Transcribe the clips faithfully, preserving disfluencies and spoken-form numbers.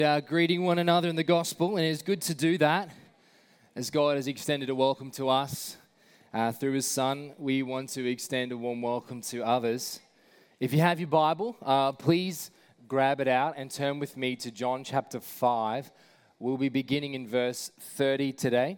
Uh, greeting one another in the gospel, and it's good to do that as God has extended a welcome to us uh, through His Son. We want to extend a warm welcome to others. If you have your Bible, uh, please grab it out and turn with me to John chapter five. We'll be beginning in verse thirty today.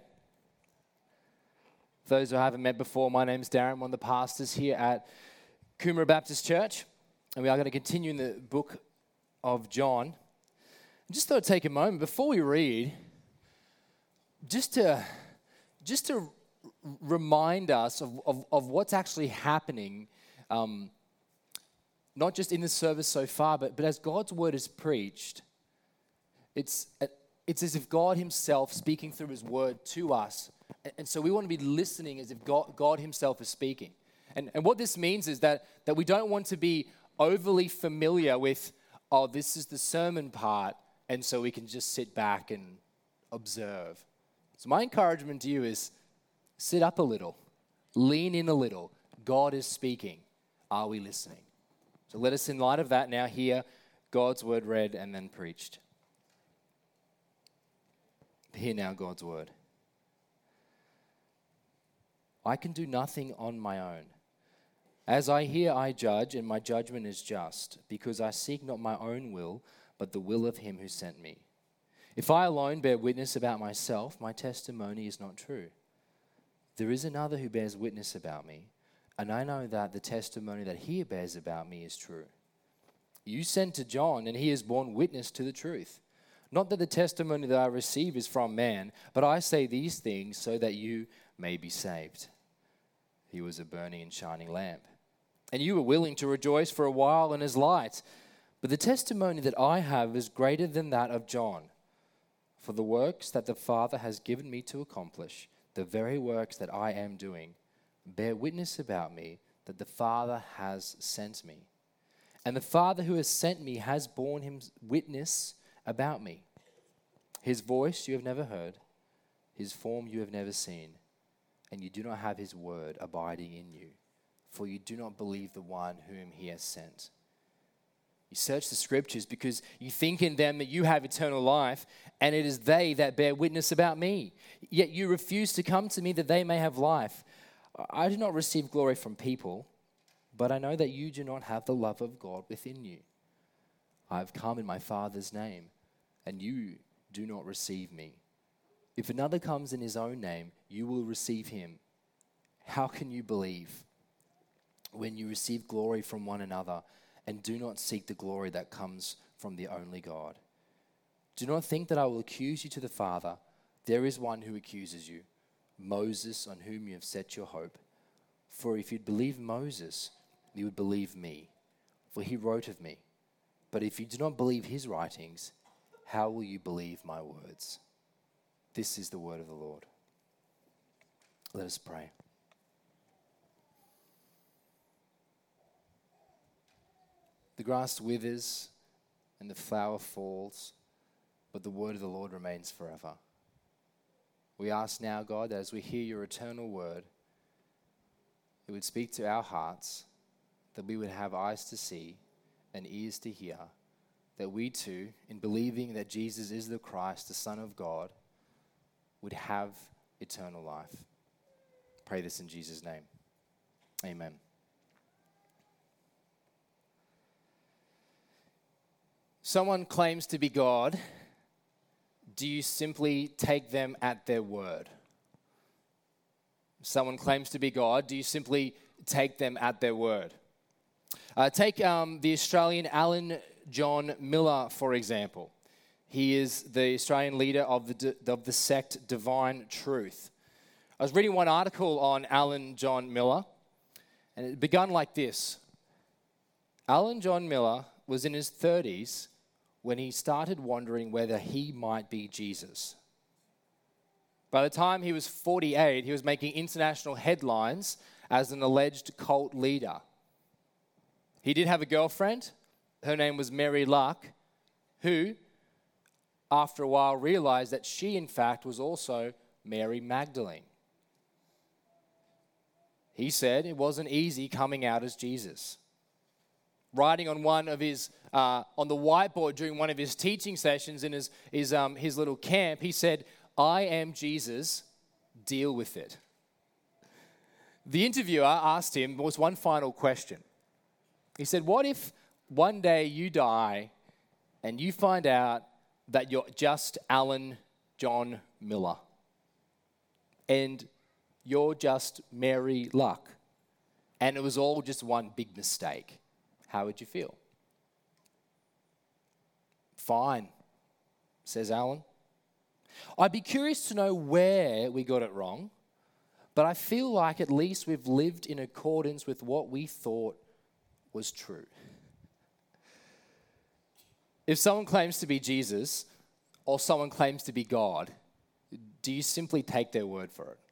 For those who I haven't met before, my name's Darren. I'm one of the pastors here at Coomera Baptist Church, and we are going to continue in the book of John. I just thought I'd take a moment before we read, just to, just to remind us of, of, of what's actually happening, um, not just in the service so far, but, but as God's word is preached, it's, it's as if God Himself speaking through His word to us. And, and so we want to be listening as if God, God Himself is speaking. And, and what this means is that, that we don't want to be overly familiar with, oh, this is the sermon part, and so we can just sit back and observe. So my encouragement to you is sit up a little, lean in a little. God is speaking. Are we listening? So let us, in light of that, now hear God's word read and then preached. Hear now God's word. I can do nothing on my own. As I hear, I judge, and my judgment is just, because I seek not my own will, but the will of Him who sent me. If I alone bear witness about myself, my testimony is not true. There is another who bears witness about me, and I know that the testimony that he bears about me is true. You sent to John, and he has borne witness to the truth. Not that the testimony that I receive is from man, but I say these things so that you may be saved. He was a burning and shining lamp. And you were willing to rejoice for a while in his light. But the testimony that I have is greater than that of John. For the works that the Father has given me to accomplish, the very works that I am doing, bear witness about me that the Father has sent me. And the Father who has sent me has borne him witness about me. His voice you have never heard, his form you have never seen, and you do not have his word abiding in you, for you do not believe the one whom he has sent. You search the scriptures because you think in them that you have eternal life, and it is they that bear witness about me. Yet you refuse to come to me that they may have life. I do not receive glory from people, but I know that you do not have the love of God within you. I have come in my Father's name, and you do not receive me. If another comes in his own name, you will receive him. How can you believe when you receive glory from one another and do not seek the glory that comes from the only God? Do not think that I will accuse you to the Father. There is one who accuses you, Moses, on whom you have set your hope. For if you'd believe Moses, you would believe me, for he wrote of me. But if you do not believe his writings, how will you believe my words? This is the word of the Lord. Let us pray. The grass withers and the flower falls, but the word of the Lord remains forever. We ask now, God, that as we hear your eternal word, it would speak to our hearts, that we would have eyes to see and ears to hear, that we too, in believing that Jesus is the Christ, the Son of God, would have eternal life. Pray this in Jesus' name. Amen. Someone claims to be God. Do you simply take them at their word? Someone claims to be God. Do you simply take them at their word? Uh, take um, the Australian Alan John Miller, for example. He is the Australian leader of the, of the sect Divine Truth. I was reading one article on Alan John Miller, and it began like this. Alan John Miller was in his thirties when he started wondering whether he might be Jesus. By the time he was forty-eight, he was making international headlines as an alleged cult leader. He did have a girlfriend. Her name was Mary Luck, who, after a while, realized that she, in fact, was also Mary Magdalene. He said it wasn't easy coming out as Jesus. writing on one of his, uh, on the whiteboard during one of his teaching sessions in his, his, um, his little camp, he said, "I am Jesus, deal with it." The interviewer asked him, there was one final question. He said, what if one day you die and you find out that you're just Alan John Miller and you're just Mary Luck and it was all just one big mistake? How would you feel? "Fine," says Alan. "I'd be curious to know where we got it wrong, but I feel like at least we've lived in accordance with what we thought was true." If someone claims to be Jesus or someone claims to be God, do you simply take their word for it?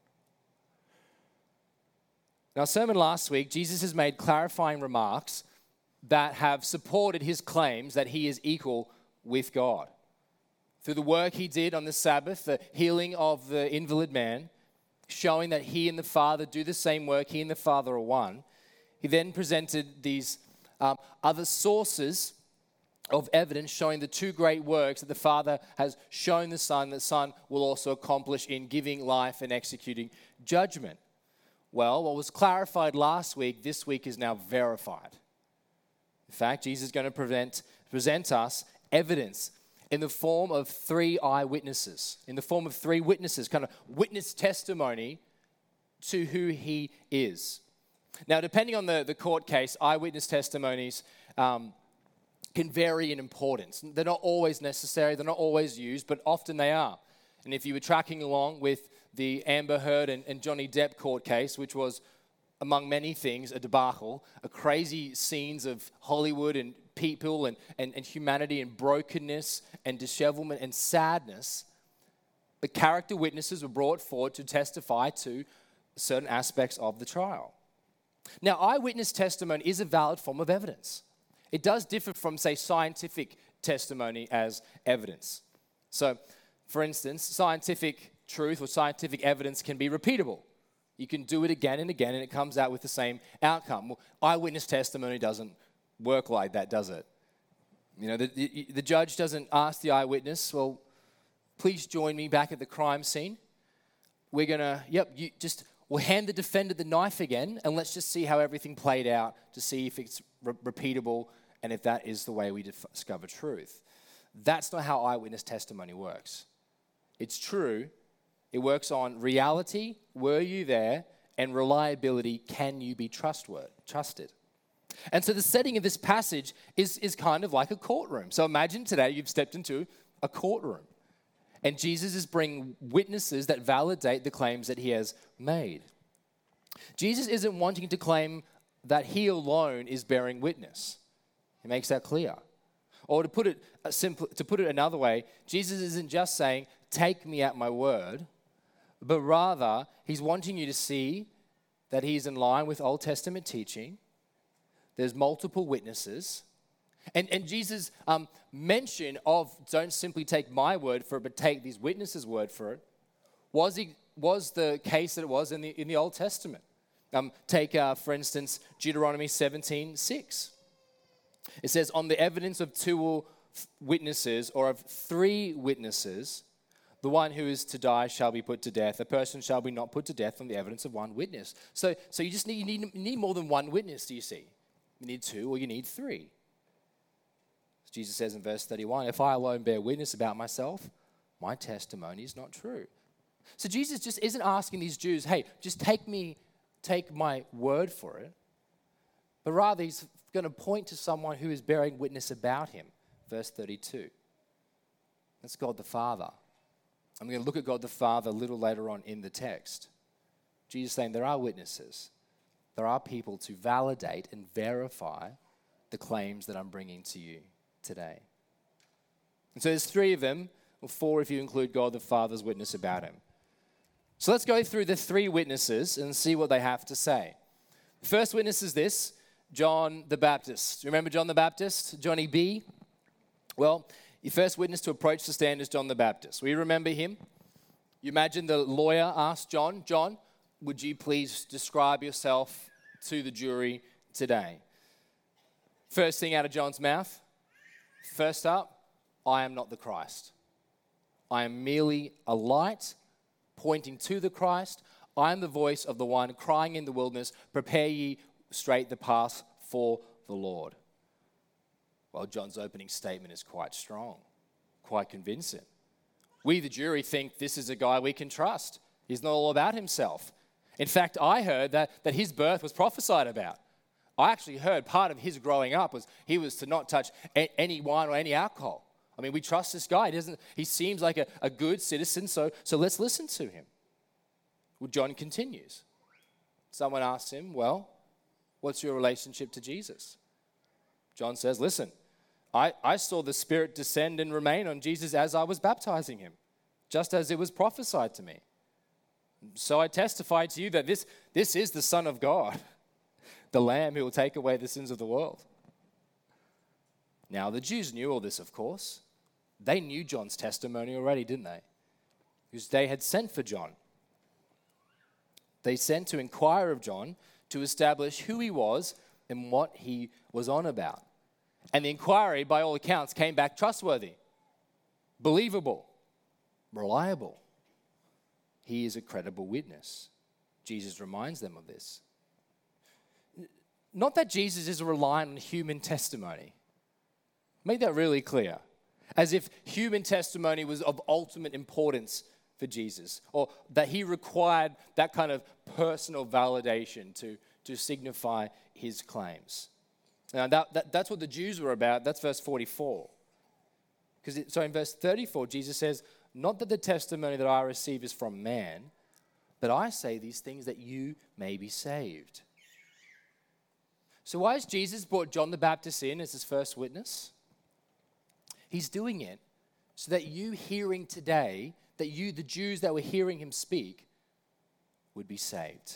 In our sermon last week, Jesus has made clarifying remarks that have supported his claims that he is equal with God. Through the work he did on the Sabbath, the healing of the invalid man, showing that he and the Father do the same work, he and the Father are one. He then presented these um, other sources of evidence showing the two great works that the Father has shown the Son, that the Son will also accomplish in giving life and executing judgment. Well, what was clarified last week, this week is now verified. In fact, Jesus is going to present, present us evidence in the form of three eyewitnesses, in the form of three witnesses, kind of witness testimony to who he is. Now, depending on the, the court case, eyewitness testimonies um, can vary in importance. They're not always necessary, they're not always used, but often they are. And if you were tracking along with the Amber Heard and, and Johnny Depp court case, which was, among many things, a debacle, a crazy scenes of Hollywood and people and, and, and humanity and brokenness and dishevelment and sadness, the character witnesses were brought forward to testify to certain aspects of the trial. Now, eyewitness testimony is a valid form of evidence. It does differ from, say, scientific testimony as evidence. So, for instance, scientific truth or scientific evidence can be repeatable. You can do it again and again and it comes out with the same outcome. Well, eyewitness testimony doesn't work like that, does it? You know, the, the, the judge doesn't ask the eyewitness, "Well, please join me back at the crime scene. We're going to, yep, you just, we'll hand the defendant the knife again and let's just see how everything played out to see if it's re- repeatable and if that is the way we discover truth." That's not how eyewitness testimony works. It's true. It works on reality, were you there, and reliability, can you be trustworthy, trusted. And so the setting of this passage is, is kind of like a courtroom. So imagine today you've stepped into a courtroom and Jesus is bringing witnesses that validate the claims that he has made. Jesus isn't wanting to claim that he alone is bearing witness. He makes that clear. Or to put it uh, simple, to put it another way, Jesus isn't just saying, "Take me at my word," but rather he's wanting you to see that he's in line with Old Testament teaching. There's multiple witnesses. And, and Jesus' um, mention of don't simply take my word for it, but take these witnesses' word for it, was, he, was the case that it was in the, in the Old Testament. Um, take, uh, for instance, Deuteronomy seventeen six. It says, "On the evidence of two witnesses or of three witnesses, the one who is to die shall be put to death. A person shall be not put to death on the evidence of one witness." So, so you just need, you need, you need more than one witness, do you see? You need two or you need three. Jesus says in verse thirty-one, "If I alone bear witness about myself, my testimony is not true." So Jesus just isn't asking these Jews, "Hey, just take me, take my word for it." But rather he's going to point to someone who is bearing witness about him. Verse thirty-two. That's God the Father. I'm going to look at God the Father a little later on in the text. Jesus saying there are witnesses. There are people to validate and verify the claims that I'm bringing to you today. And so there's three of them, or four if you include God the Father's witness about him. So let's go through the three witnesses and see what they have to say. The first witness is this, John the Baptist. Remember John the Baptist? Johnny B? Well, your first witness to approach the stand is John the Baptist. We remember him. You imagine the lawyer asked John, "John, would you please describe yourself to the jury today?" First thing out of John's mouth, first up, I am not the Christ. I am merely a light pointing to the Christ. I am the voice of the one crying in the wilderness, prepare ye straight the path for the Lord. Well, John's opening statement is quite strong, quite convincing. We, the jury, think this is a guy we can trust. He's not all about himself. In fact, I heard that, that his birth was prophesied about. I actually heard part of his growing up was he was to not touch a- any wine or any alcohol. I mean, we trust this guy. He, doesn't, he seems like a, a good citizen, so, so let's listen to him. Well, John continues. Someone asks him, well, what's your relationship to Jesus? John says, listen, I, I saw the Spirit descend and remain on Jesus as I was baptizing him, just as it was prophesied to me. So I testify to you that this, this is the Son of God, the Lamb who will take away the sins of the world. Now, the Jews knew all this, of course. They knew John's testimony already, didn't they? Because they had sent for John. They sent to inquire of John to establish who he was and what he was on about. And the inquiry, by all accounts, came back trustworthy, believable, reliable. He is a credible witness. Jesus reminds them of this. Not that Jesus is relying on human testimony. Make that really clear. As if human testimony was of ultimate importance for Jesus, or that he required that kind of personal validation to, to signify his claims. Now, that, that, that's what the Jews were about. That's verse forty-four. Because so in verse thirty-four, Jesus says, not that the testimony that I receive is from man, but I say these things that you may be saved. So why has Jesus brought John the Baptist in as his first witness? He's doing it so that you hearing today, that you, the Jews that were hearing him speak, would be saved.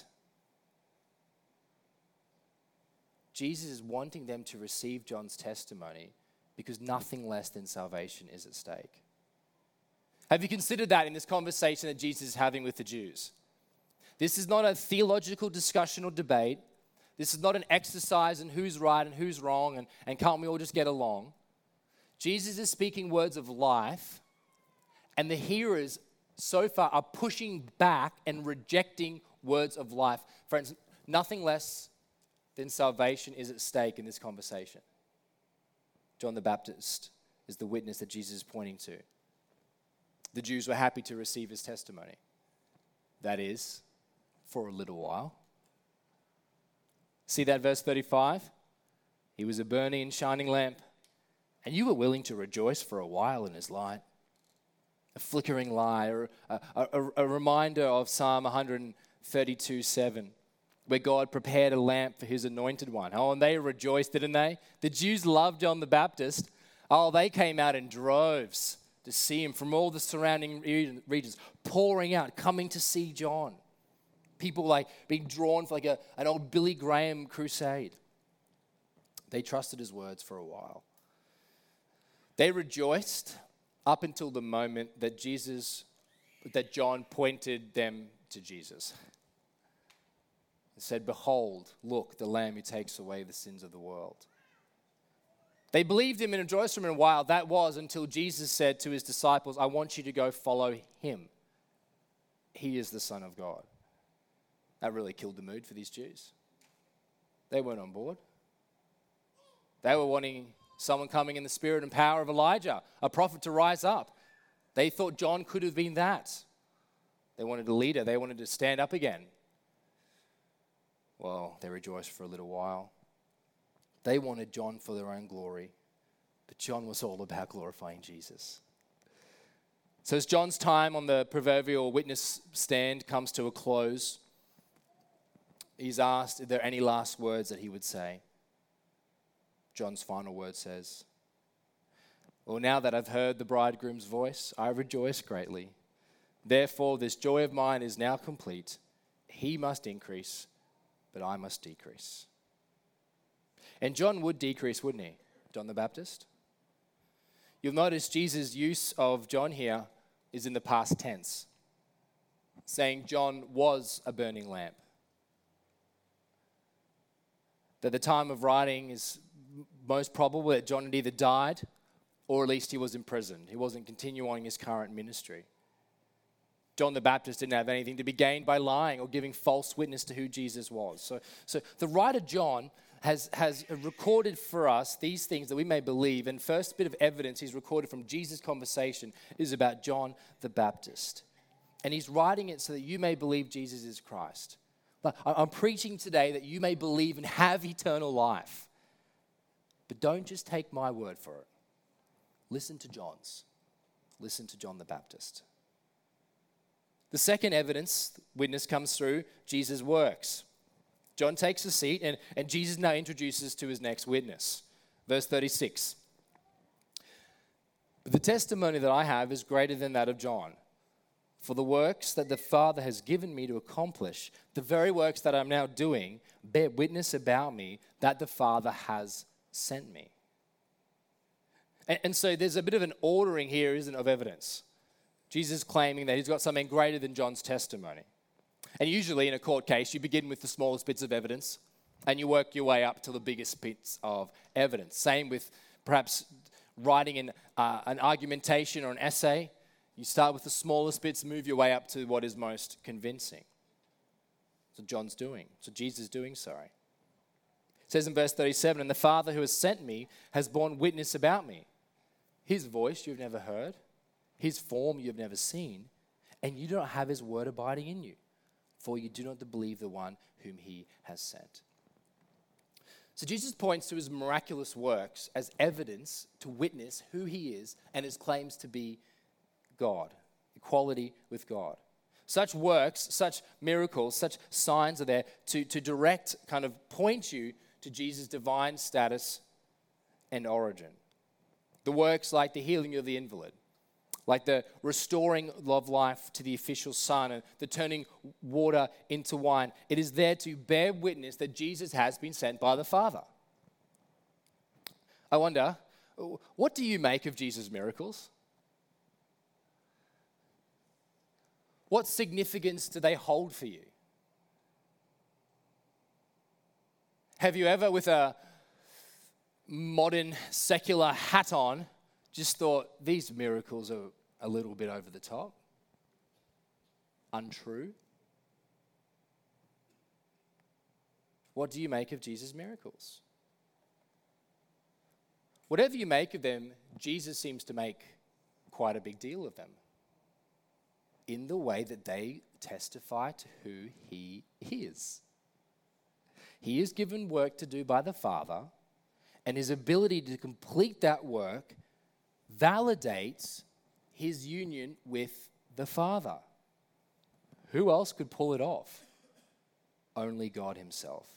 Jesus is wanting them to receive John's testimony because nothing less than salvation is at stake. Have you considered that in this conversation that Jesus is having with the Jews? This is not a theological discussion or debate. This is not an exercise in who's right and who's wrong and, and can't we all just get along. Jesus is speaking words of life, and the hearers so far are pushing back and rejecting words of life. Friends, nothing less than salvation is at stake in this conversation. John the Baptist is the witness that Jesus is pointing to. The Jews were happy to receive his testimony. That is, for a little while. See that verse thirty-five? He was a burning and shining lamp, and you were willing to rejoice for a while in his light. A flickering light, or a, a, a reminder of Psalm one thirty-two seven, where God prepared a lamp for his anointed one. Oh, and they rejoiced, didn't they? The Jews loved John the Baptist. Oh, they came out in droves to see him from all the surrounding regions, pouring out, coming to see John. People like being drawn for like a, an old Billy Graham crusade. They trusted his words for a while. They rejoiced up until the moment that Jesus, that John pointed them to Jesus. He said, behold, look, the Lamb who takes away the sins of the world. They believed him and rejoiced for him a while. That was until Jesus said to his disciples, I want you to go follow him. He is the Son of God. That really killed the mood for these Jews. They weren't on board. They were wanting someone coming in the spirit and power of Elijah, a prophet to rise up. They thought John could have been that. They wanted a leader. They wanted to stand up again. Well, they rejoiced for a little while. They wanted John for their own glory, but John was all about glorifying Jesus. So as John's time on the proverbial witness stand comes to a close, he's asked, are there any last words that he would say? John's final word says, well, now that I've heard the bridegroom's voice, I rejoice greatly. Therefore, this joy of mine is now complete. He must increase, but I must decrease. And John would decrease, wouldn't he? John the Baptist. You'll notice Jesus' use of John here is in the past tense, saying John was a burning lamp. That the time of writing is most probable that John had either died or at least he was imprisoned. He wasn't continuing his current ministry. John the Baptist didn't have anything to be gained by lying or giving false witness to who Jesus was. So, so the writer John has, has recorded for us these things that we may believe. And first bit of evidence he's recorded from Jesus' conversation is about John the Baptist. And he's writing it so that you may believe Jesus is Christ. But I'm preaching today that you may believe and have eternal life. But don't just take my word for it. Listen to John's. Listen to John the Baptist. The second evidence, witness, comes through Jesus' works. John takes a seat, and, and Jesus now introduces to his next witness. Verse thirty-six. The testimony that I have is greater than that of John. For the works that the Father has given me to accomplish, the very works that I'm now doing, bear witness about me that the Father has sent me. And, and so there's a bit of an ordering here, isn't it, of evidence. Jesus is claiming that he's got something greater than John's testimony. And usually in a court case, you begin with the smallest bits of evidence and you work your way up to the biggest bits of evidence. Same with perhaps writing an, uh, an argumentation or an essay. You start with the smallest bits, move your way up to what is most convincing. So John's doing. So Jesus is doing, sorry. It says in verse thirty-seven, and the Father who has sent me has borne witness about me. His voice you've never heard, his form you've never seen, and you do not have his word abiding in you, for you do not believe the one whom he has sent. So Jesus points to his miraculous works as evidence to witness who he is and his claims to be God, equality with God. Such works, such miracles, such signs are there to, to direct, kind of point you to Jesus' divine status and origin. The works like the healing of the invalid, like the restoring of life to the official son and the turning water into wine. It is there to bear witness that Jesus has been sent by the Father. I wonder, what do you make of Jesus' miracles? What significance do they hold for you? Have you ever, with a modern secular hat on, just thought these miracles are a little bit over the top, untrue? What do you make of Jesus' miracles? Whatever you make of them, Jesus seems to make quite a big deal of them in the way that they testify to who he is. He is given work to do by the Father, and his ability to complete that work validates his union with the Father. Who else could pull it off? Only God himself.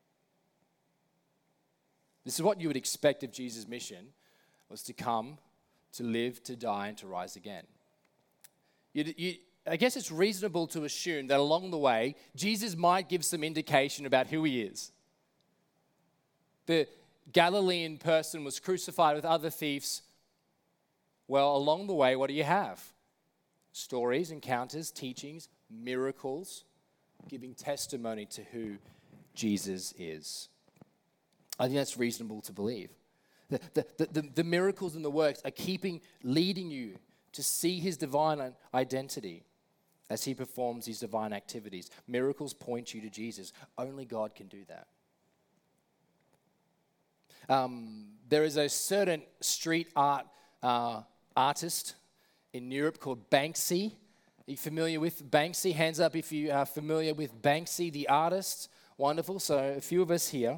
This is what you would expect if Jesus' mission was to come, to live, to die, and to rise again. You, you, I guess it's reasonable to assume that along the way, Jesus might give some indication about who he is. The Galilean person was crucified with other thieves. Well, along the way, what do you have? Stories, encounters, teachings, miracles, giving testimony to who Jesus is. I think that's reasonable to believe. The, the, the, the miracles and the works are keeping, leading you to see his divine identity as he performs these divine activities. Miracles point you to Jesus. Only God can do that. Um, there is a certain street art uh, artist in Europe called Banksy. Are you familiar with Banksy? Hands up if you are familiar with Banksy, the artist. Wonderful. So a few of us here.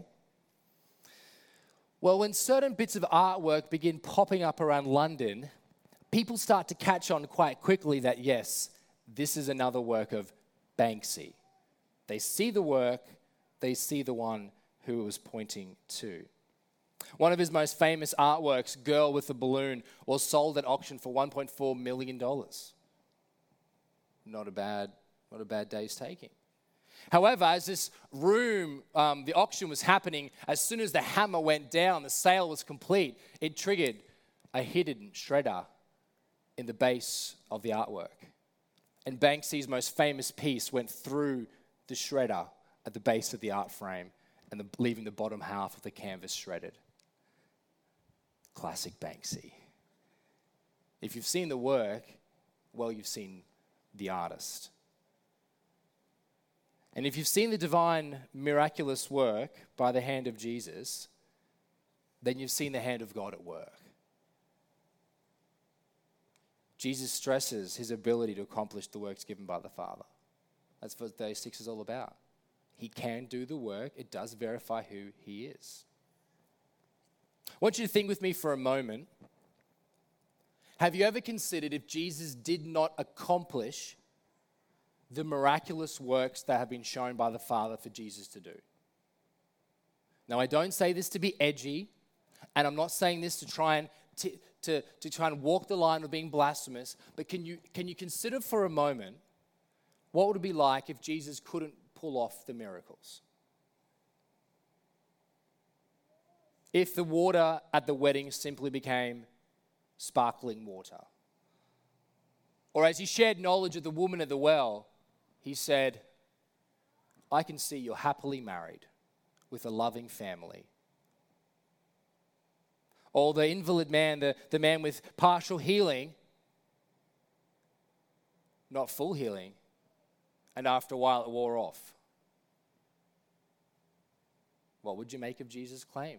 Well, when certain bits of artwork begin popping up around London, people start to catch on quite quickly that, yes, this is another work of Banksy. They see the work, they see the one who it was pointing to. One of his most famous artworks, Girl with a Balloon, was sold at auction for one point four million dollars. Not a bad, not a bad day's taking. However, as this room, um, the auction was happening, as soon as the hammer went down, the sale was complete, it triggered a hidden shredder in the base of the artwork. And Banksy's most famous piece went through the shredder at the base of the art frame and the, leaving the bottom half of the canvas shredded. Classic Banksy. If you've seen the work, well, you've seen the artist. And if you've seen the divine, miraculous work by the hand of Jesus, then you've seen the hand of God at work. Jesus stresses his ability to accomplish the works given by the Father. That's what thirty-six is all about. He can do the work. It does verify who he is. I want you to think with me for a moment. Have you ever considered if Jesus did not accomplish the miraculous works that have been shown by the Father for Jesus to do? Now, I don't say this to be edgy, and I'm not saying this to try and t- to, to try and walk the line of being blasphemous, but can you can you consider for a moment what would it be like if Jesus couldn't pull off the miracles? If the water at the wedding simply became sparkling water. Or as he shared knowledge of the woman at the well, he said, I can see you're happily married with a loving family. Or the invalid man, the, the man with partial healing, not full healing, and after a while it wore off. What would you make of Jesus' claim?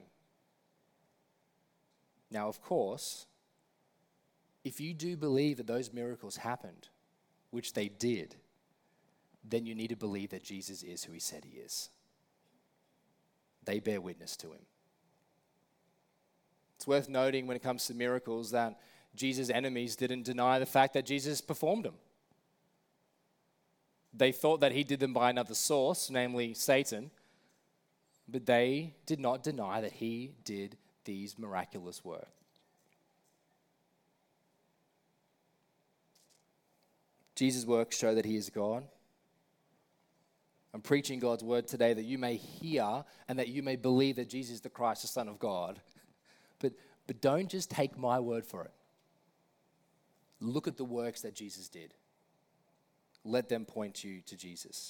Now, of course, if you do believe that those miracles happened, which they did, then you need to believe that Jesus is who he said he is. They bear witness to him. It's worth noting when it comes to miracles that Jesus' enemies didn't deny the fact that Jesus performed them. They thought that he did them by another source, namely Satan, but they did not deny that he did these miraculous works. Jesus' works show that he is God. I'm preaching God's word today that you may hear and that you may believe that Jesus is the Christ, the Son of God. But, but don't just take my word for it. Look at the works that Jesus did. Let them point you to Jesus.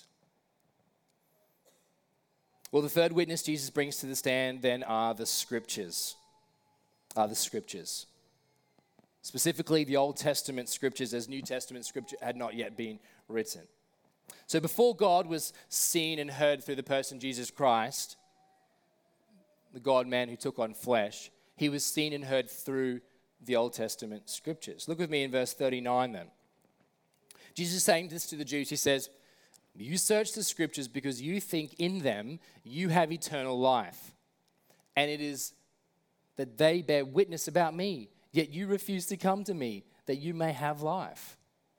Well, the third witness Jesus brings to the stand then are the scriptures. Are the scriptures. Specifically, the Old Testament scriptures, as New Testament scripture had not yet been written. So before God was seen and heard through the person Jesus Christ, the God-man who took on flesh, he was seen and heard through the Old Testament scriptures. Look with me in verse thirty-nine then. Jesus is saying this to the Jews. He says, you search the scriptures because you think in them you have eternal life. And it is that they bear witness about me. Yet you refuse to come to me, that you may have life.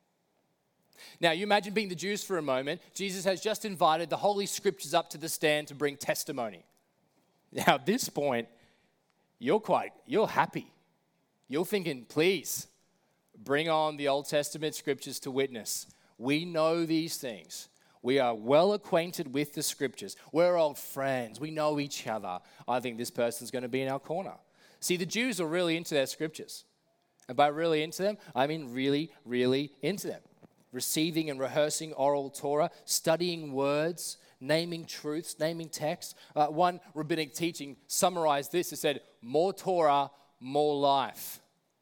Now, you imagine being the Jews for a moment. Jesus has just invited the Holy Scriptures up to the stand to bring testimony. Now, at this point, you're quite, you're happy. You're thinking, please, bring on the Old Testament Scriptures to witness. We know these things. We are well acquainted with the Scriptures. We're old friends. We know each other. I think this person's going to be in our corner. See, the Jews are really into their scriptures. And by really into them, I mean really, really into them. Receiving and rehearsing oral Torah, studying words, naming truths, naming texts. Uh, one rabbinic teaching summarized this. It said, more Torah, more life.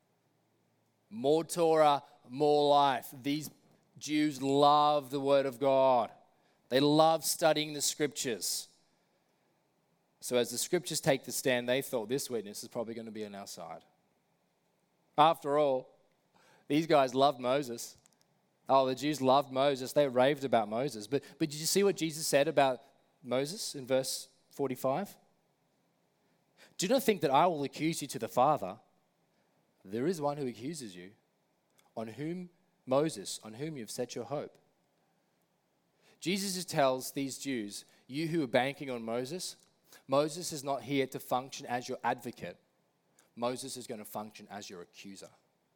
More Torah, more life. These Jews love the Word of God. They love studying the scriptures. So as the scriptures take the stand, they thought this witness is probably going to be on our side. After all, these guys loved Moses. Oh, the Jews loved Moses. They raved about Moses. But, but did you see what Jesus said about Moses in verse forty-five? Do not think that I will accuse you to the Father. There is one who accuses you, on whom Moses, on whom you have set your hope. Jesus just tells these Jews, you who are banking on Moses, Moses is not here to function as your advocate. Moses is going to function as your accuser.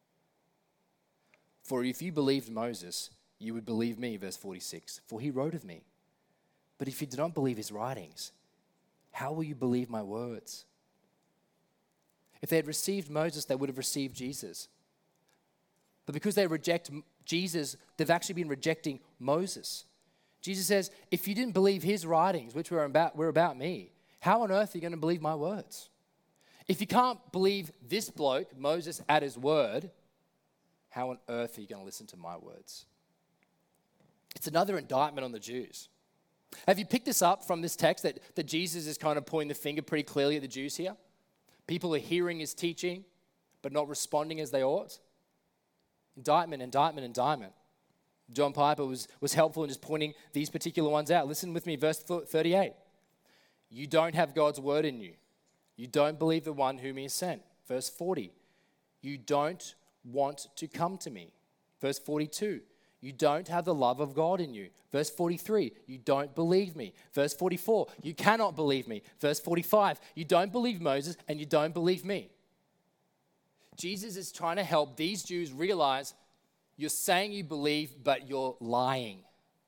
For if you believed Moses, you would believe me, verse forty-six, for he wrote of me. But if you do not believe his writings, how will you believe my words? If they had received Moses, they would have received Jesus. But because they reject Jesus, they've actually been rejecting Moses. Jesus says, if you didn't believe his writings, which were about, were about me, how on earth are you going to believe my words? If you can't believe this bloke, Moses, at his word, how on earth are you going to listen to my words? It's another indictment on the Jews. Have you picked this up from this text that, that Jesus is kind of pointing the finger pretty clearly at the Jews here? People are hearing his teaching, but not responding as they ought. Indictment, indictment, indictment. John Piper was, was helpful in just pointing these particular ones out. Listen with me, verse thirty-eight. You don't have God's word in you. You don't believe the one whom he has sent. Verse forty. You don't want to come to me. Verse forty-two. You don't have the love of God in you. Verse forty-three, you don't believe me. Verse forty-four, you cannot believe me. Verse forty-five, you don't believe Moses and you don't believe me. Jesus is trying to help these Jews realize you're saying you believe, but you're lying.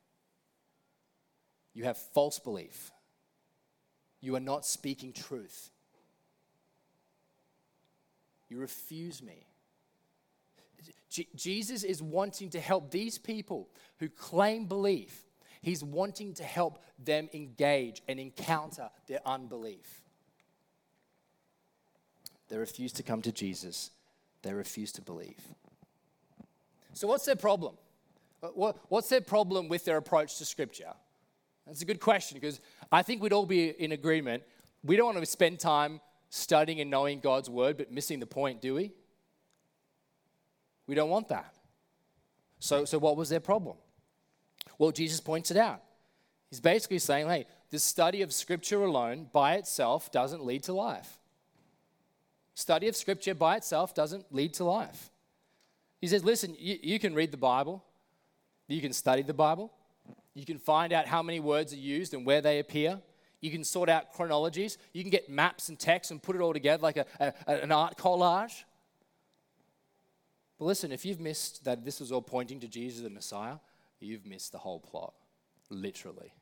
You have false belief. You are not speaking truth. You refuse me. J- Jesus is wanting to help these people who claim belief. He's wanting to help them engage and encounter their unbelief. They refuse to come to Jesus. They refuse to believe. So what's their problem? What, what's their problem with their approach to Scripture? That's a good question, because I think we'd all be in agreement. We don't want to spend time studying and knowing God's word, but missing the point, do we? We don't want that. So, so what was their problem? Well, Jesus points it out. He's basically saying, hey, the study of Scripture alone by itself doesn't lead to life. Study of Scripture by itself doesn't lead to life. He says, listen, you, you can read the Bible. You can study the Bible. You can find out how many words are used and where they appear. You can sort out chronologies. You can get maps and text and put it all together like a, a, an art collage. But listen, if you've missed that this was all pointing to Jesus the Messiah, you've missed the whole plot, literally.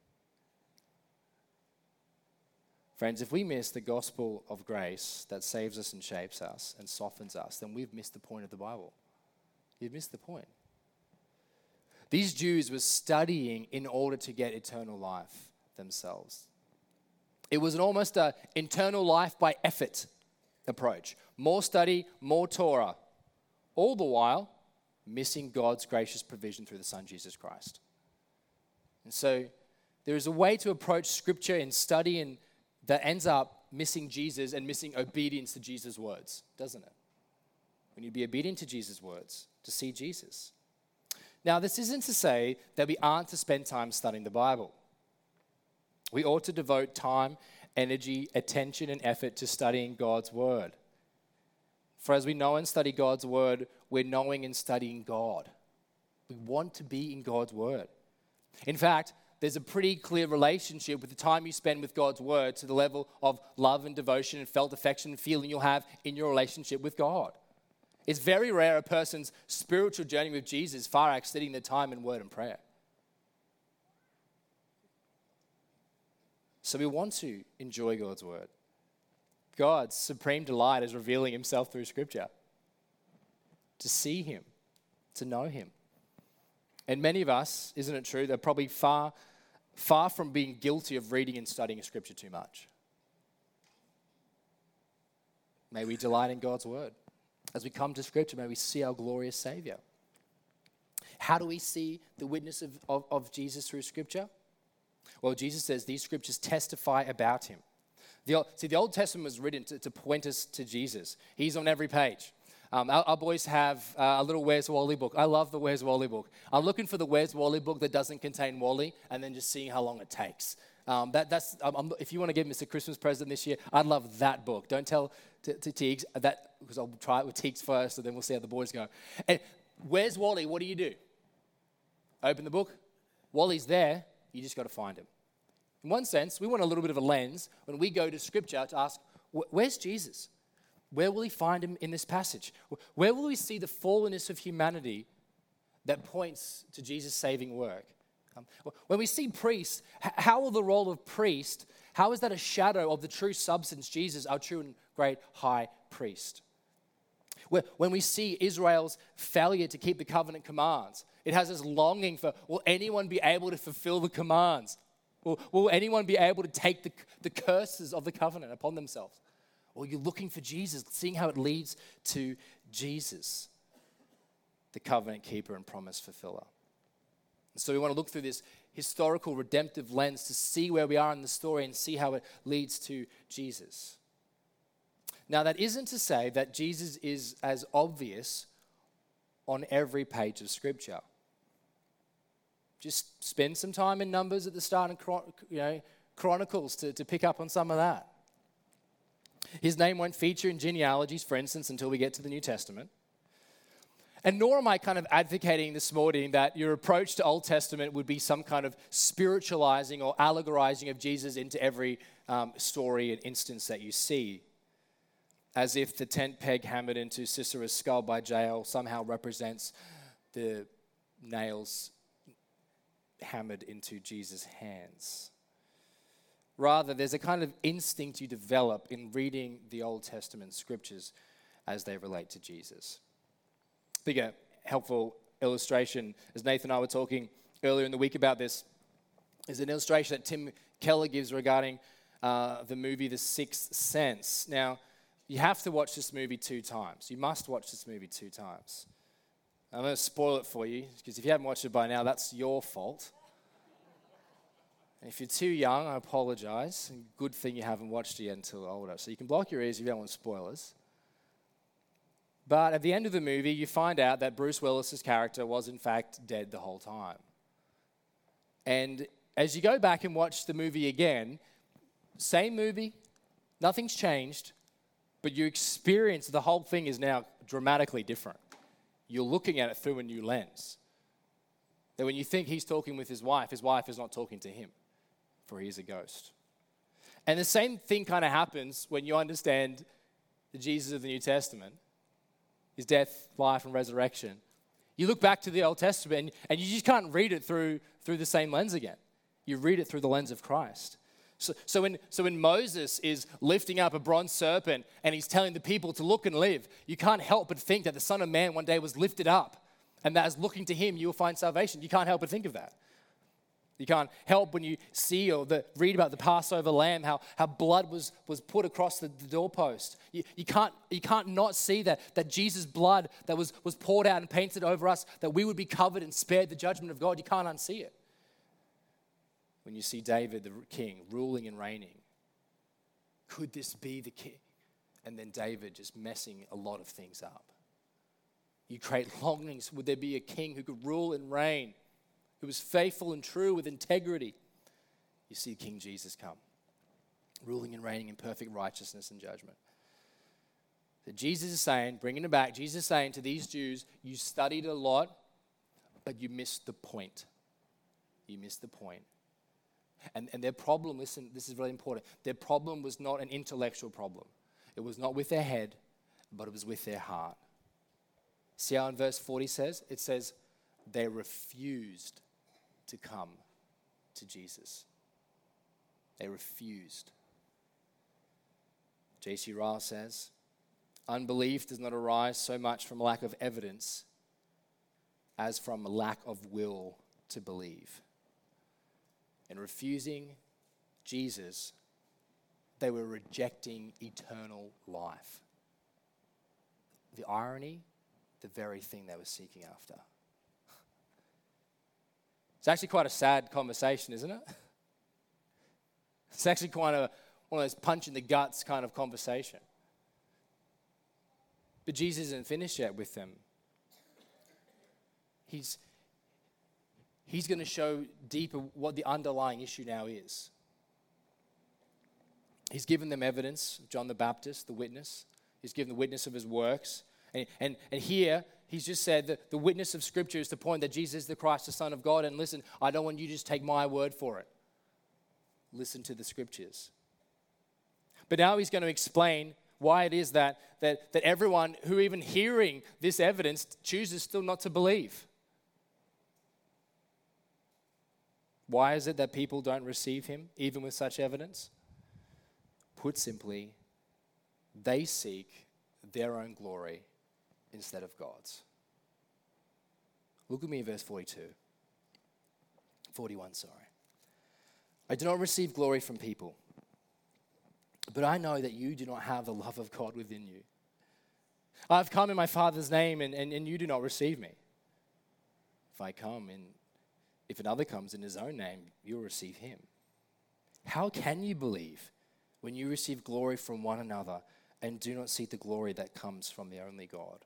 Friends, if we miss the gospel of grace that saves us and shapes us and softens us, then we've missed the point of the Bible. You've missed the point. These Jews were studying in order to get eternal life themselves. It was an almost an eternal life by effort approach. More study, more Torah. All the while, missing God's gracious provision through the Son, Jesus Christ. And so, there is a way to approach Scripture and study and that ends up missing Jesus and missing obedience to Jesus' words, doesn't it? We need to be obedient to Jesus' words to see Jesus. Now, this isn't to say that we aren't to spend time studying the Bible. We ought to devote time, energy, attention, and effort to studying God's word. For as we know and study God's word, we're knowing and studying God. We want to be in God's word. In fact, there's a pretty clear relationship with the time you spend with God's word to the level of love and devotion and felt affection and feeling you'll have in your relationship with God. It's very rare a person's spiritual journey with Jesus far exceeding their time in word and prayer. So we want to enjoy God's word. God's supreme delight is revealing himself through Scripture. To see him, to know him. And many of us, isn't it true, they're probably far, far from being guilty of reading and studying Scripture too much. May we delight in God's word. As we come to Scripture, may we see our glorious Savior. How do we see the witness of, of, of Jesus through Scripture? Well, Jesus says these Scriptures testify about him. The, see, the Old Testament was written to, to point us to Jesus. He's on every page. Um, our, our boys have uh, a little Where's Wally book. I love the Where's Wally book. I'm looking for the Where's Wally book that doesn't contain Wally and then just seeing how long it takes. Um, that, that's um, I'm, if you want to give Mister Christmas present this year, I'd love that book. Don't tell to, to Teagues that, because I'll try it with Teagues first, and then we'll see how the boys go. And Where's Wally? What do you do? Open the book. Wally's there. You just got to find him. In one sense, we want a little bit of a lens when we go to Scripture to ask, where's Jesus? Where will he find him in this passage? Where will we see the fallenness of humanity that points to Jesus' saving work? Um, when we see priests, how will the role of priest, how is that a shadow of the true substance, Jesus, our true and great high priest? When we see Israel's failure to keep the covenant commands, it has this longing for, will anyone be able to fulfill the commands? Will, will anyone be able to take the, the curses of the covenant upon themselves? Or you're looking for Jesus, seeing how it leads to Jesus, the covenant keeper and promise fulfiller. And so we want to look through this historical redemptive lens to see where we are in the story and see how it leads to Jesus. Now, that isn't to say that Jesus is as obvious on every page of Scripture. Just spend some time in Numbers at the start and you know, Chronicles to, to pick up on some of that. His name won't feature in genealogies, for instance, until we get to the New Testament. And nor am I kind of advocating this morning that your approach to Old Testament would be some kind of spiritualizing or allegorizing of Jesus into every um, story and instance that you see, as if the tent peg hammered into Sisera's skull by Jael somehow represents the nails hammered into Jesus' hands. Rather, there's a kind of instinct you develop in reading the Old Testament scriptures as they relate to Jesus. I think a helpful illustration, as Nathan and I were talking earlier in the week about this, is an illustration that Tim Keller gives regarding uh, the movie The Sixth Sense. Now, you have to watch this movie two times. You must watch this movie two times. I'm going to spoil it for you, because if you haven't watched it by now, that's your fault. And if you're too young, I apologize. Good thing you haven't watched it yet until older. So you can block your ears if you don't want spoilers. But at the end of the movie, you find out that Bruce Willis's character was in fact dead the whole time. And as you go back and watch the movie again, same movie, nothing's changed, but your experience of the whole thing is now dramatically different. You're looking at it through a new lens. That when you think he's talking with his wife, his wife is not talking to him, for he is a ghost. And the same thing kind of happens when you understand the Jesus of the New Testament, his death, life, and resurrection. You look back to the Old Testament and you just can't read it through, through the same lens again. You read it through the lens of Christ. So, so, when, so when Moses is lifting up a bronze serpent and he's telling the people to look and live, you can't help but think that the Son of Man one day was lifted up and that as looking to him, you will find salvation. You can't help but think of that. You can't help when you see or the, read about the Passover lamb, how, how blood was, was put across the, the doorpost. You, you, can't, you can't not see that, that Jesus' blood that was, was poured out and painted over us, that we would be covered and spared the judgment of God. You can't unsee it. When you see David, the king, ruling and reigning, could this be the king? And then David just messing a lot of things up. You create longings. Would there be a king who could rule and reign, who was faithful and true with integrity? You see King Jesus come, ruling and reigning in perfect righteousness and judgment. So Jesus is saying, bringing it back, Jesus is saying to these Jews, you studied a lot, but you missed the point. You missed the point. And, and their problem, listen, this is really important. Their problem was not an intellectual problem. It was not with their head, but it was with their heart. See how in verse forty says? It says, they refused to come to Jesus. They refused. J C Ryle says, unbelief does not arise so much from a lack of evidence as from a lack of will to believe. And refusing Jesus, they were rejecting eternal life. The irony, the very thing they were seeking after. It's actually quite a sad conversation, isn't it? It's actually quite a, one of those punch in the guts kind of conversation. But Jesus isn't finished yet with them. He's, he's going to show deeper what the underlying issue now is. He's given them evidence, John the Baptist, the witness. He's given the witness of his works. And, and, and here, he's just said that the witness of Scripture is to point that Jesus is the Christ, the Son of God. And listen, I don't want you to just take my word for it. Listen to the Scriptures. But now he's going to explain why it is that, that, that everyone who even hearing this evidence chooses still not to believe. Why is it that people don't receive him, even with such evidence? Put simply, they seek their own glory instead of God's. Look at me in verse forty-two. forty-one, sorry. I do not receive glory from people. but I know that you do not have the love of God within you. I've come in my Father's name, and, and, and you do not receive me. If I come, and if another comes in his own name, you'll receive him. How can you believe when you receive glory from one another and do not seek the glory that comes from the only God?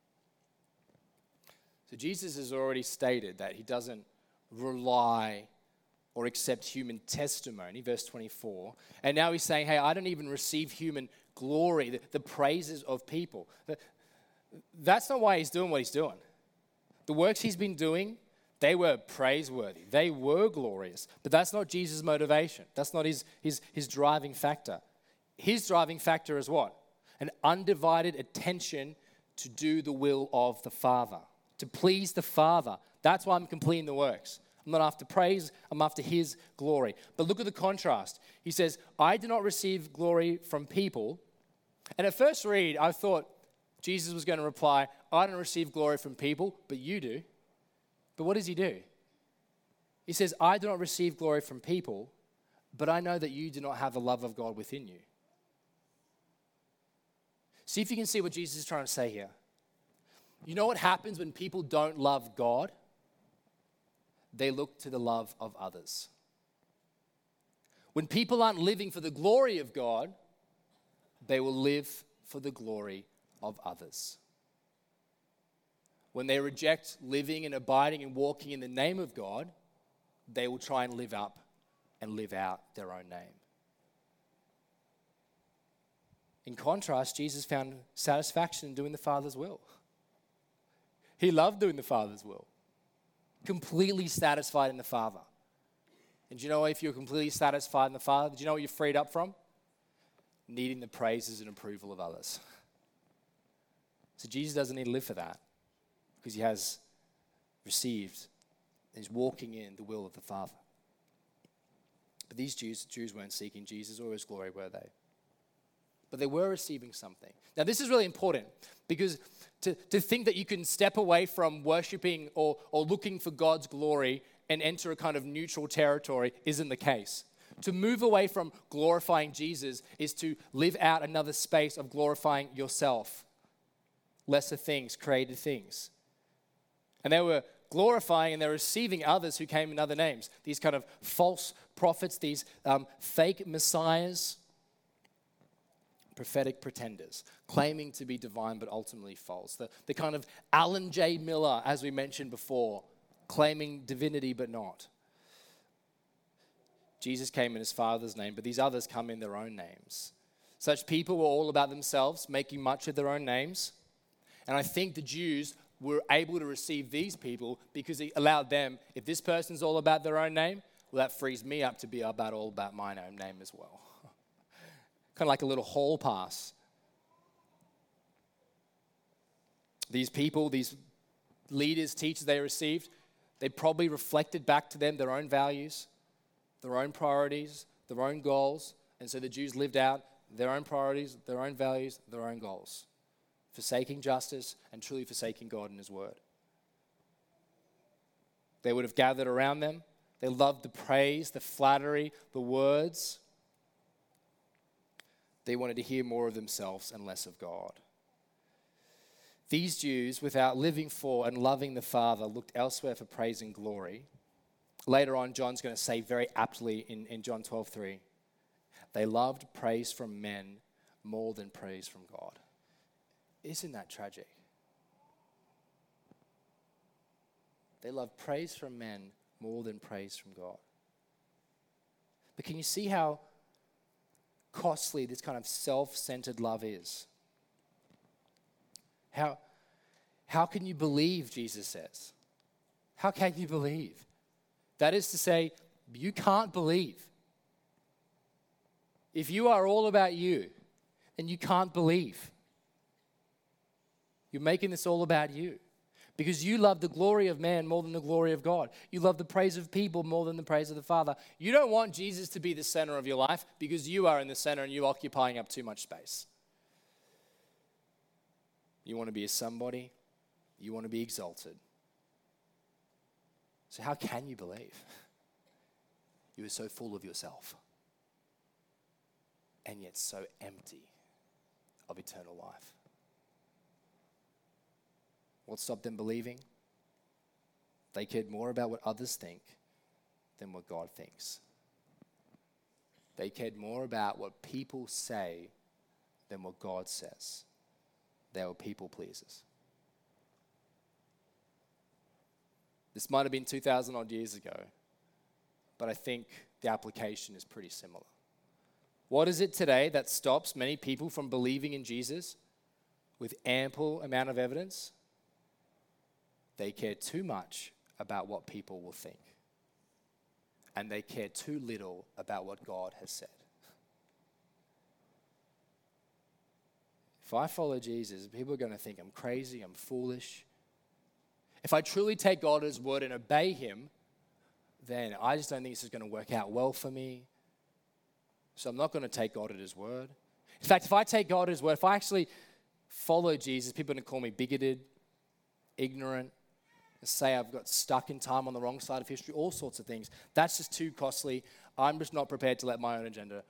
So Jesus has already stated that he doesn't rely or accept human testimony, verse twenty-four. And now he's saying, hey, I don't even receive human glory, the, the praises of people. That's not why he's doing what he's doing. The works he's been doing, they were praiseworthy. They were glorious. But that's not Jesus' motivation. That's not his, his, his driving factor. His driving factor is what? An undivided attention to do the will of the Father, to please the Father. That's why I'm completing the works. I'm not after praise, I'm after his glory. But look at the contrast. He says, I do not receive glory from people. And at first read, I thought Jesus was going to reply, I don't receive glory from people, but you do. But what does he do? He says, I do not receive glory from people, but I know that you do not have the love of God within you. See if you can see what Jesus is trying to say here. You know what happens when people don't love God? They look to the love of others. When people aren't living for the glory of God, they will live for the glory of others. When they reject living and abiding and walking in the name of God, they will try and live up and live out their own name. In contrast, Jesus found satisfaction in doing the Father's will. He loved doing the Father's will. Completely satisfied in the Father. And do you know, if you're completely satisfied in the Father, do you know what you're freed up from? Needing the praises and approval of others. So Jesus doesn't need to live for that because he has received and he's walking in the will of the Father. But these Jews, Jews weren't seeking Jesus or his glory, were they? But they were receiving something. Now, this is really important because to, to think that you can step away from worshiping or, or looking for God's glory and enter a kind of neutral territory isn't the case. To move away from glorifying Jesus is to live out another space of glorifying yourself, lesser things, created things. And they were glorifying and they're receiving others who came in other names. These kind of false prophets, these um, fake messiahs, prophetic pretenders, claiming to be divine but ultimately false. The, the kind of Alan J. Miller, as we mentioned before, claiming divinity but not. Jesus came in his Father's name, but these others come in their own names. Such people were all about themselves, making much of their own names. And I think the Jews were able to receive these people because it allowed them, if this person's all about their own name, well, that frees me up to be about all about my own name as well. Kind of like a little hall pass. These people, these leaders, teachers they received, they probably reflected back to them their own values, their own priorities, their own goals. And so the Jews lived out their own priorities, their own values, their own goals, forsaking justice and truly forsaking God and his word. They would have gathered around them. They loved the praise, the flattery, the words. They wanted to hear more of themselves and less of God. These Jews, without living for and loving the Father, looked elsewhere for praise and glory. Later on, John's going to say very aptly in, in John twelve three, they loved praise from men more than praise from God. Isn't that tragic? They loved praise from men more than praise from God. But can you see how costly this kind of self-centered love is? How, how can you believe, Jesus says? How can you believe? That is to say, you can't believe. If you are all about you, then you can't believe. You're making this all about you. Because you love the glory of man more than the glory of God. You love the praise of people more than the praise of the Father. You don't want Jesus to be the center of your life because you are in the center and you're occupying up too much space. You want to be a somebody. You want to be exalted. So how can you believe? You are so full of yourself. and yet so empty of eternal life. What stopped them believing? They cared more about what others think than what God thinks. They cared more about what people say than what God says. They were people pleasers. This might have been two thousand odd years ago, but I think the application is pretty similar. What is it today that stops many people from believing in Jesus with ample amount of evidence? They care too much about what people will think. And they care too little about what God has said. If I follow Jesus, people are going to think I'm crazy, I'm foolish. If I truly take God at His word and obey Him, then I just don't think this is going to work out well for me. So I'm not going to take God at His word. In fact, if I take God at His word, if I actually follow Jesus, people are going to call me bigoted, ignorant, and say I've got stuck in time on the wrong side of history, all sorts of things. That's just too costly. I'm just not prepared to let my own agenda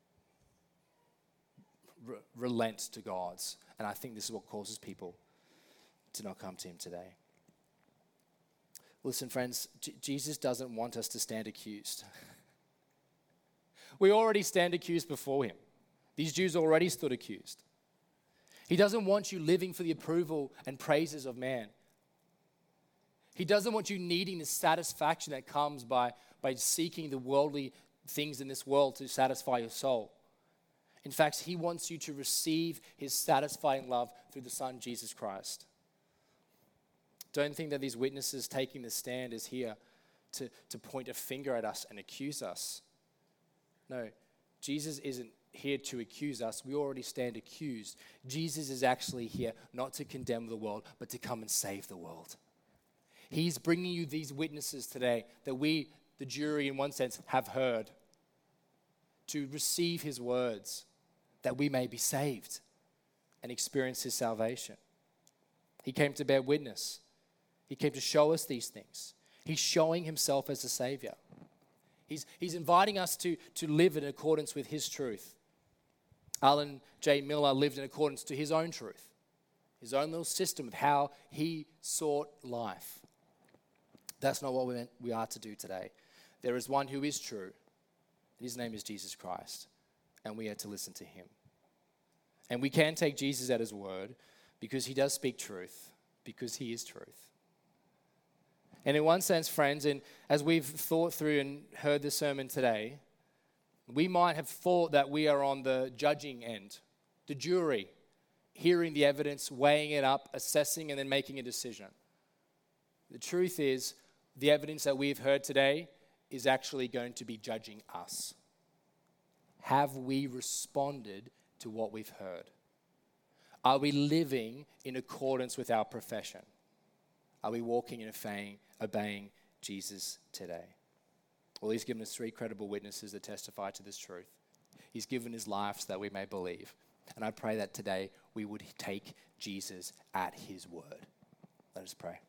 re- relent to God's. And I think this is what causes people to not come to Him today. Listen, friends, J- Jesus doesn't want us to stand accused. We already stand accused before Him. These Jews already stood accused. He doesn't want you living for the approval and praises of man. He doesn't want you needing the satisfaction that comes by, by seeking the worldly things in this world to satisfy your soul. In fact, He wants you to receive His satisfying love through the Son, Jesus Christ. Don't think that these witnesses taking the stand is here to, to point a finger at us and accuse us. No, Jesus isn't here to accuse us. We already stand accused. Jesus is actually here not to condemn the world, but to come and save the world. He's bringing you these witnesses today that we, the jury in one sense, have heard, to receive His words that we may be saved and experience His salvation. He came to bear witness. He came to show us these things. He's showing Himself as a Savior. He's, he's inviting us to, to live in accordance with His truth. Alan J. Miller lived in accordance to his own truth, his own little system of how he sought life. That's not what we, meant we are to do today. There is one who is true. His name is Jesus Christ, and we are to listen to Him. And we can take Jesus at His word because He does speak truth, because He is truth. And in one sense, friends, and as we've thought through and heard the sermon today, we might have thought that we are on the judging end, the jury, hearing the evidence, weighing it up, assessing, and then making a decision. The truth is, the evidence that we've heard today is actually going to be judging us. Have we responded to what we've heard? Are we living in accordance with our profession? Are we walking and obeying, obeying Jesus today? Well, He's given us three credible witnesses that testify to this truth. He's given His life so that we may believe. And I pray that today we would take Jesus at His word. Let us pray.